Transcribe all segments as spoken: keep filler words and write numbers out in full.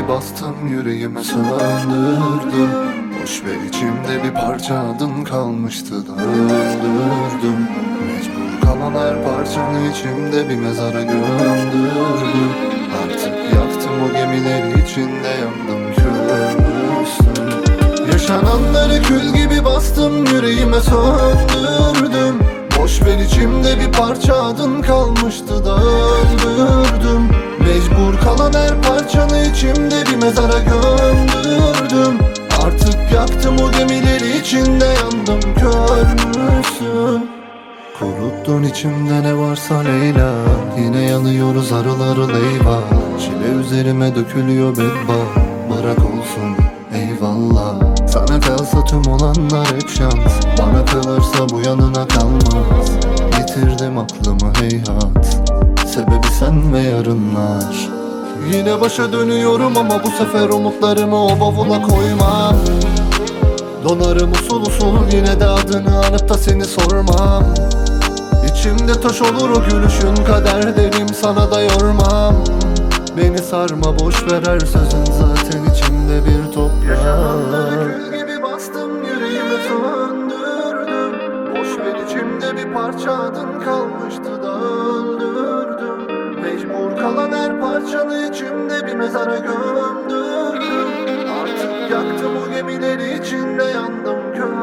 gibi bastım, yüreğime söndürdüm. Boş ver, içimde bir parça adın kalmıştı da öldürdüm. Mecbur kalan her parçanı içimde bir mezara gömdürdüm. Artık yaktım o gemileri, içinde yandım, körmüşsün. Yaşananları kül gibi bastım, yüreğime söndürdüm. Boş ver, içimde bir parça adın kalmıştı da öldürdüm. Mecbur kalan her parçanı içimde bir mezara gömdürdüm. Artık yaktım o gemileri, içinde yandım, körmüşsün. Kuruttun içimde ne varsa Leyla, yine yanıyoruz harıl harıl eyvah. Çile üzerime dökülüyor bedbaht, bırak olsun eyvallah. Sana kalsa tüm olanlar hep şans, bana kalırsa bu yanına kalmaz. Yitirdim aklımı heyhat, sebebi sen ve yarınlar. Yine başa dönüyorum ama bu sefer umutlarımı o bavula koymam. Donarım usul usul, yine de adını anıp da seni sormam. İçimde taş olur o gülüşün, kader derim, sana da yormam. Beni sarma, boş ver her sözün, zaten içimde bir toprak. Yaşananları kül gibi bastım, yüreğime söndürdüm. Boş ver, içimde bir parça adın kalmıştı da öldürdüm. Mecbur kalan her parçanı içimde bir mezara gömdürdüm. Artık yaktım o gemileri, içinde yandım,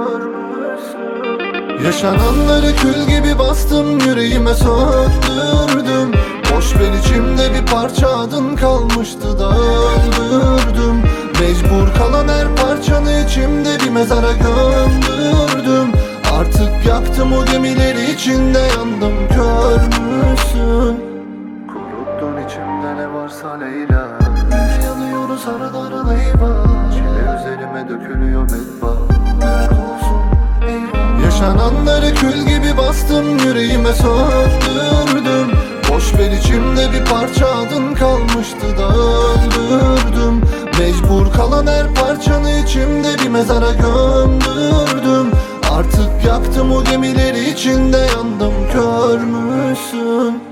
körmüşsün. Yaşananları kül gibi bastım, yüreğime söndürdüm. Boş ver, içimde bir parça adın kalmıştı da öldürdüm. Mecbur kalan her parçanı içimde bir mezara gömdürdüm. Artık yaktım o gemileri, içinde yandım, körmüşsün. Kuruttun içimde ne varsa Leyla, yine yanıyoruz harıl harıl eyvah. Çile üzerime dökülüyor bedbaht, bırak olsun eyvah. Yaşananları kül gibi bastım, yüreğime söndürdüm. Boş ver, içimde bir parça adın kalmıştı da öldürdüm. Mecbur kalan her parçanı içimde bir mezara gömdürdüm. Artık yaktım o gemileri, içinde yandım, körmüşsün.